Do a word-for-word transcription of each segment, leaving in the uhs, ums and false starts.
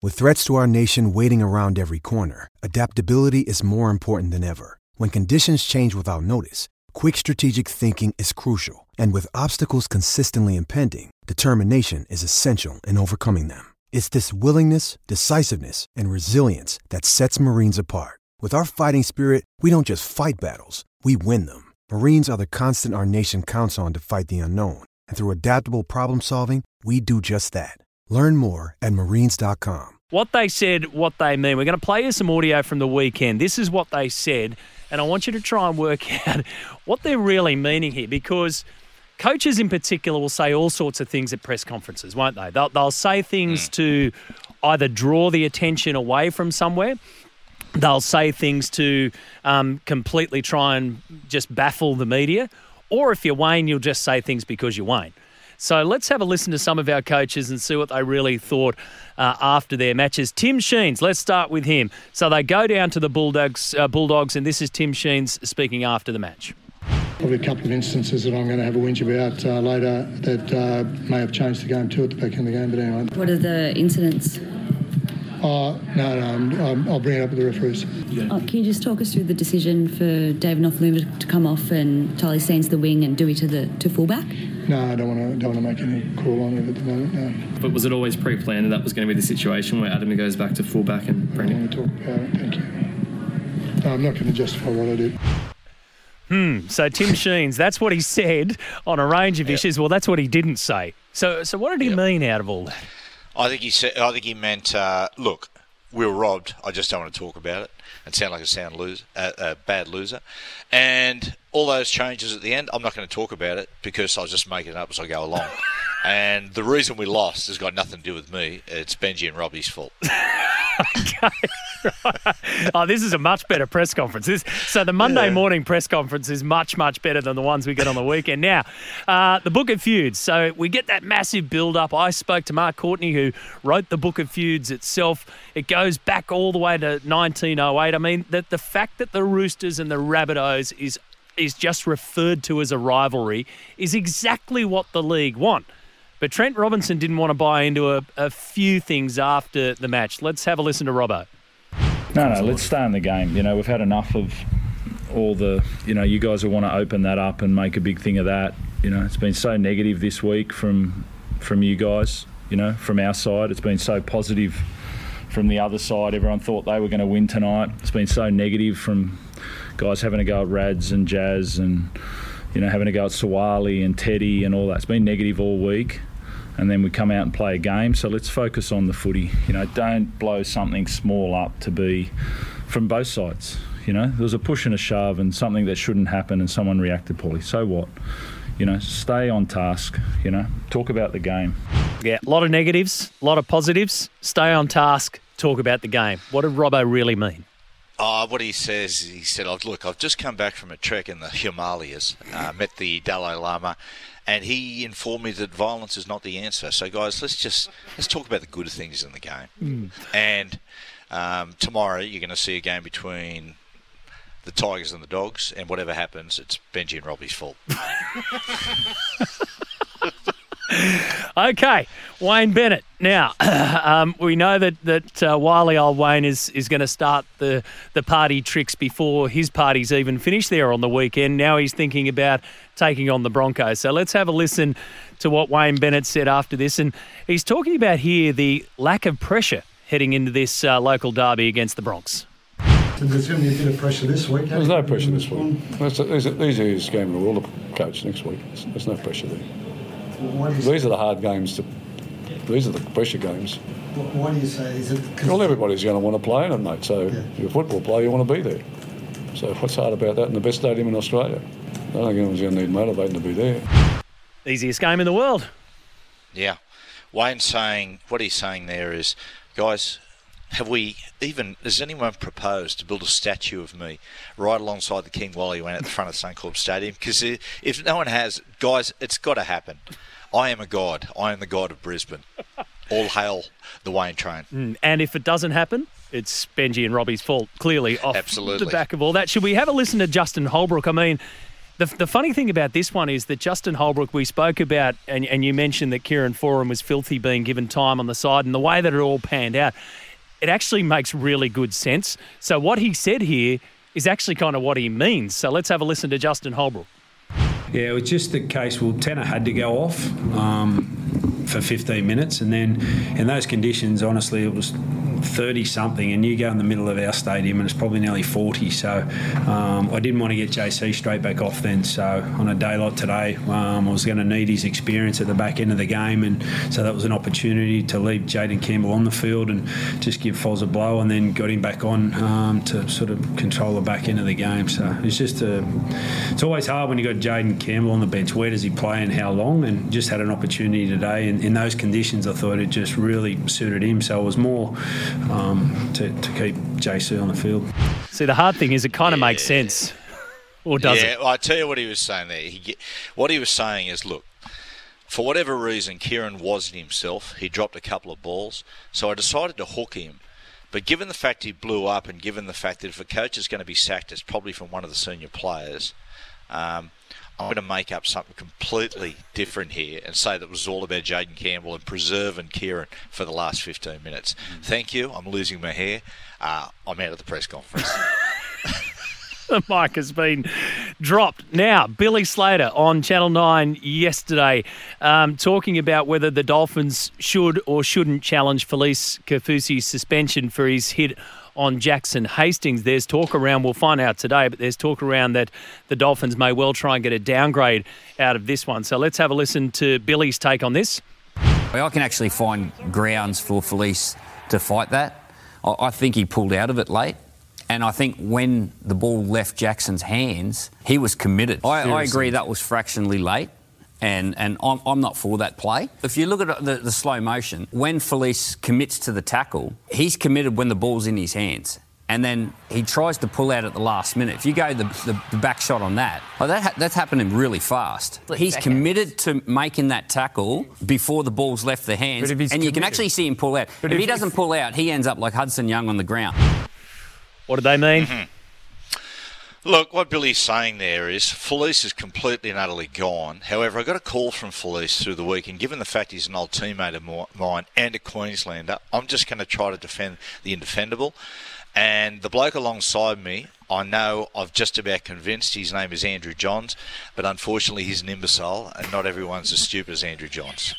With threats to our nation waiting around every corner, adaptability is more important than ever. When conditions change without notice, quick strategic thinking is crucial. And with obstacles consistently impending, determination is essential in overcoming them. It's this willingness, decisiveness, and resilience that sets Marines apart. With our fighting spirit, we don't just fight battles, we win them. Marines are the constant our nation counts on to fight the unknown. And through adaptable problem solving, we do just that. Learn more at marines dot com. What they said, what they mean. We're going to play you some audio from the weekend. This is what they said, and I want you to try and work out what they're really meaning here, because coaches in particular will say all sorts of things at press conferences, won't they? They'll, they'll say things to either draw the attention away from somewhere. They'll say things to um, completely try and just baffle the media. Or if you're Wayne, you'll just say things because you're Wayne. So let's have a listen to some of our coaches and see what they really thought uh, after their matches. Tim Sheens, let's start with him. So they go down to the Bulldogs, uh, Bulldogs, and this is Tim Sheens speaking after the match. Probably a couple of instances that I'm going to have a whinge about uh, later that uh, may have changed the game too at the back end of the game, but anyway. What are the incidents? Oh, no, no, I'm, I'm, I'll bring it up with the referees. Yeah. Oh, can you just talk us through the decision for David Nofoaluma to come off and Charlie Staines to the wing and Dewey to the to fullback? No, I don't want to don't want to make any call on it at the moment, no. But was it always pre-planned that that was going to be the situation where Adam goes back to fullback and Brendan? I don't want to talk about it, thank you. No, I'm not going to justify what I did. Hmm, so Tim Sheens, that's what he said on a range of yep. issues. Well, that's what he didn't say. So so what did he yep. mean out of all that? I think he said. I think he meant. Uh, look, we were robbed. I just don't want to talk about it and sound like a sound loser, uh, a bad loser. And all those changes at the end, I'm not going to talk about it because I'll just make it up as I go along. And the reason we lost has got nothing to do with me. It's Benji and Robbie's fault. Okay. Right. Oh, this is a much better press conference. This, so the Monday yeah. morning press conference is much, much better than the ones we get on the weekend. Now, uh, the Book of Feuds. So we get that massive build-up. I spoke to Mark Courtney, who wrote the Book of Feuds itself. It goes back all the way to nineteen oh eight. I mean, the, the fact that the Roosters and the Rabbitohs is is just referred to as a rivalry is exactly what the league want. But Trent Robinson didn't want to buy into a, a few things after the match. Let's have a listen to Robbo. No, no, let's stay in the game. You know, we've had enough of all the, you know, you guys will want to open that up and make a big thing of that. You know, it's been so negative this week from from you guys, you know, from our side. It's been so positive from the other side. Everyone thought they were going to win tonight. It's been so negative from guys having a go at Rads and Jazz and, you know, having a go at Sawali and Teddy and all that. It's been negative all week. And then we come out and play a game. So let's focus on the footy. You know, don't blow something small up to be from both sides. You know, there was a push and a shove and something that shouldn't happen and someone reacted poorly. So what? You know, stay on task, you know, talk about the game. Yeah, a lot of negatives, a lot of positives. Stay on task, talk about the game. What did Robbo really mean? Uh, what he says, he said, oh, look, I've just come back from a trek in the Himalayas, uh, met the Dalai Lama, and he informed me that violence is not the answer. So, guys, let's just let's talk about the good things in the game. Mm. And um, tomorrow you're going to see a game between the Tigers and the Dogs, and whatever happens, it's Benji and Robbie's fault. Okay, Wayne Bennett. Now, um, we know that that uh, wily old Wayne is, is going to start the, the party tricks before his party's even finished there on the weekend. Now he's thinking about taking on the Broncos. So let's have a listen to what Wayne Bennett said after this. And he's talking about here the lack of pressure heading into this uh, local derby against the Bronx. So there's going to be a bit of pressure this week. There's no pressure this week. These are his game of the world, coach, next week. There's no pressure there. These are the hard games. To, these are the pressure games. Why do you say? Is it? Well, everybody's going to want to play in it, mate. So yeah. if you're a football player, you want to be there. So what's hard about that in the best stadium in Australia? I don't think anyone's going to need motivating to be there. Easiest game in the world. Yeah. Wayne's saying, what he's saying there is, guys, have we even, has anyone proposed to build a statue of me right alongside the King Wally when at the front of Suncorp Stadium? Because if no one has, guys, it's got to happen. I am a god. I am the god of Brisbane. All hail the Wayne train. Mm, and if it doesn't happen, it's Benji and Robbie's fault, clearly, off Absolutely. the back of all that. Should we have a listen to Justin Holbrook? I mean, The, the funny thing about this one is that Justin Holbrook, we spoke about, and, and you mentioned that Kieran Foran was filthy being given time on the side, and the way that it all panned out, it actually makes really good sense. So what he said here is actually kind of what he means. So let's have a listen to Justin Holbrook. Yeah, it was just the case, well, Tanner had to go off um, for fifteen minutes, and then in those conditions, honestly, it was thirty-something, and you go in the middle of our stadium and it's probably nearly forty, so um, I didn't want to get J C straight back off then, so on a day like today, um, I was going to need his experience at the back end of the game, and so that was an opportunity to leave Jayden Campbell on the field and just give Foz a blow, and then got him back on um, to sort of control the back end of the game. So it's just a, it's always hard when you got Jayden Campbell on the bench. Where does he play and how long? And just had an opportunity today, and in those conditions I thought it just really suited him, so it was more um, to, to keep J C on the field. See, the hard thing is it kind of yeah. makes sense, or does yeah, it? Well, I tell you what he was saying there. He, what he was saying is, look, for whatever reason, Kieran wasn't himself. He dropped a couple of balls, so I decided to hook him. But given the fact he blew up, and given the fact that if a coach is going to be sacked, it's probably from one of the senior players, um, I'm going to make up something completely different here and say that it was all about Jayden Campbell and preserving Kieran for the last fifteen minutes. Thank you. I'm losing my hair. Uh, I'm out of the press conference. The mic has been dropped. Now, Billy Slater on Channel nine yesterday um, talking about whether the Dolphins should or shouldn't challenge Felice Kaufusi's suspension for his hit on Jackson Hastings. There's talk around, we'll find out today, but there's talk around that the Dolphins may well try and get a downgrade out of this one. So let's have a listen to Billy's take on this. I can actually find grounds for Felice to fight that. I think he pulled out of it late. And I think when the ball left Jackson's hands, he was committed. I, I agree that was fractionally late, and, and I'm, I'm not for that play. If you look at the, the slow motion, when Felice commits to the tackle, he's committed when the ball's in his hands. And then he tries to pull out at the last minute. If you go the, the, the back shot on that, oh, that ha- that's happening really fast. He's committed to making that tackle before the ball's left the hands, and you committed. Can actually see him pull out. But if, if he doesn't pull out, he ends up like Hudson Young on the ground. What do they mean? Mm-hmm. Look, what Billy's saying there is Felice is completely and utterly gone. However, I got a call from Felice through the week, and given the fact he's an old teammate of mine and a Queenslander, I'm just going to try to defend the indefendable. And the bloke alongside me, I know I've just about convinced his name is Andrew Johns, but unfortunately he's an imbecile, and not everyone's as stupid as Andrew Johns.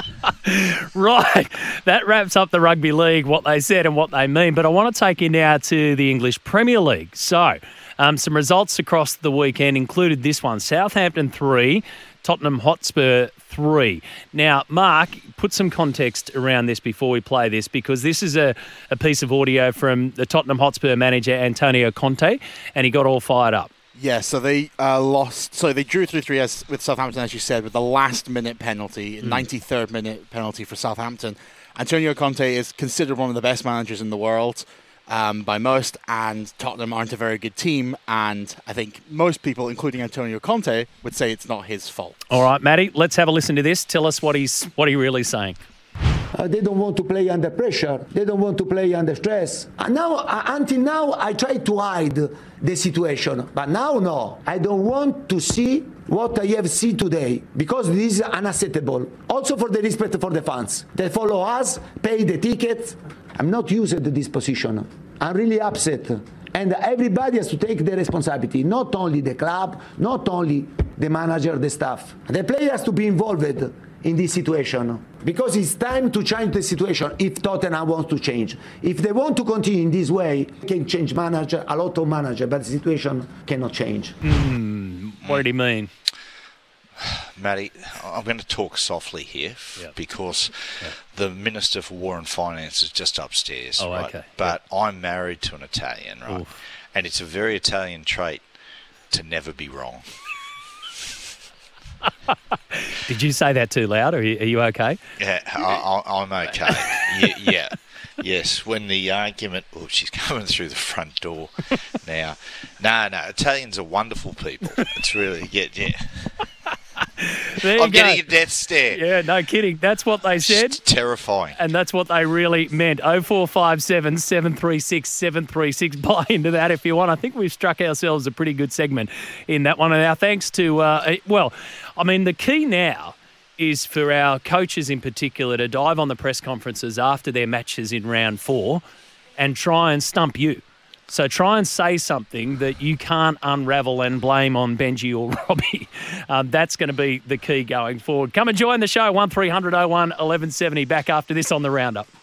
Right. That wraps up the Rugby League, what they said and what they mean. But I want to take you now to the English Premier League. So, um, some results across the weekend included this one. Southampton three, Tottenham Hotspur three. Now, Mark, put some context around this before we play this, because this is a, a piece of audio from the Tottenham Hotspur manager, Antonio Conte, and he got all fired up. Yeah, so they uh, lost. So they drew three three as, with Southampton, as you said, with the last-minute penalty, mm. ninety-third minute penalty for Southampton. Antonio Conte is considered one of the best managers in the world um, by most, and Tottenham aren't a very good team, and I think most people, including Antonio Conte, would say it's not his fault. All right, Matty, let's have a listen to this. Tell us what he's what he really saying. Uh, they don't want to play under pressure. They don't want to play under stress. Uh, now, uh, until now, I try to hide the situation. But now, no. I don't want to see what I have seen today, because this is unacceptable. Also for the respect for the fans. They follow us, pay the tickets. I'm not used to this position. I'm really upset. And everybody has to take the responsibility, not only the club, not only the manager, the staff. The player has to be involved in this situation, because it's time to change the situation if Tottenham wants to change. If they want to continue in this way, can change manager, a lot of manager, but the situation cannot change. Mm, what did he mean? Matty, I'm going to talk softly here yep. because yep. the Minister for War and Finance is just upstairs. Oh, right? okay. But yep. I'm married to an Italian, right? Oof. And it's a very Italian trait to never be wrong. Did you say that too loud? Or are you okay? Yeah, I, I, I'm okay. yeah, yeah, yes. When the argument, oh, she's coming through the front door now. No, no, Italians are wonderful people. It's really, yeah, yeah. There you I'm go. getting a death stare. Yeah, no kidding. That's what they said. It's terrifying. And that's what they really meant. oh four five seven, seven three six, seven three six. Buy into that if you want. I think we've struck ourselves a pretty good segment in that one. And our thanks to, uh, well, I mean, the key now is for our coaches in particular to dive on the press conferences after their matches in round four and try and stump you. So try and say something that you can't unravel and blame on Benji or Robbie. Um, that's going to be the key going forward. Come and join the show, one three hundred oh one eleven seventy. Back after this on the Roundup.